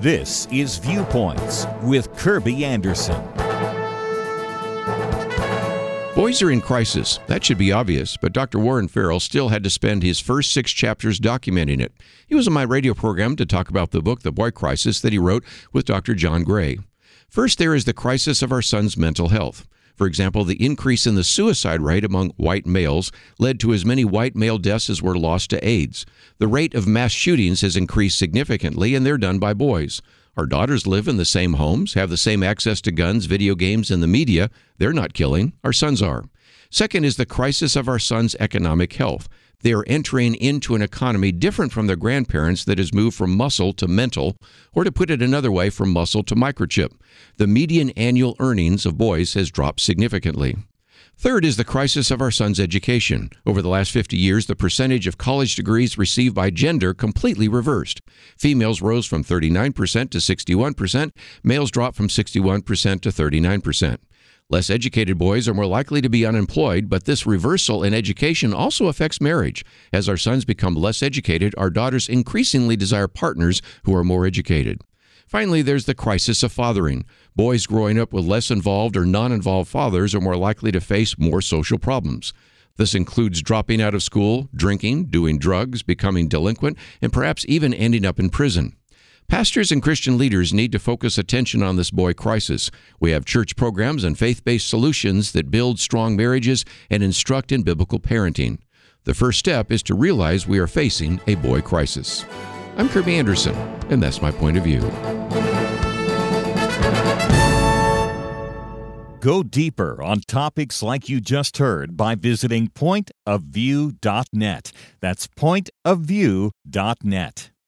This is Viewpoints with Kirby Anderson. Boys are in crisis. That should be obvious, but Dr. Warren Farrell still had to spend his first 6 chapters documenting it. He was on my radio program to talk about the book, The Boy Crisis, that he wrote with Dr. John Gray. First, there is the crisis of our son's mental health. For example, the increase in the suicide rate among white males led to as many white male deaths as were lost to AIDS. The rate of mass shootings has increased significantly, and they're done by boys. Our daughters live in the same homes, have the same access to guns, video games, and the media. They're not killing. Our sons are. Second is the crisis of our sons' economic health. They are entering into an economy different from their grandparents that has moved from muscle to mental, or to put it another way, from muscle to microchip. The median annual earnings of boys has dropped significantly. Third is the crisis of our sons' education. Over the last 50 years, the percentage of college degrees received by gender completely reversed. Females rose from 39% to 61%. Males dropped from 61% to 39%. Less educated boys are more likely to be unemployed, but this reversal in education also affects marriage. As our sons become less educated, our daughters increasingly desire partners who are more educated. Finally, there's the crisis of fathering. Boys growing up with less involved or non-involved fathers are more likely to face more social problems. This includes dropping out of school, drinking, doing drugs, becoming delinquent, and perhaps even ending up in prison. Pastors and Christian leaders need to focus attention on this boy crisis. We have church programs and faith-based solutions that build strong marriages and instruct in biblical parenting. The first step is to realize we are facing a boy crisis. I'm Kirby Anderson, and that's my point of view. Go deeper on topics like you just heard by visiting pointofview.net. That's pointofview.net.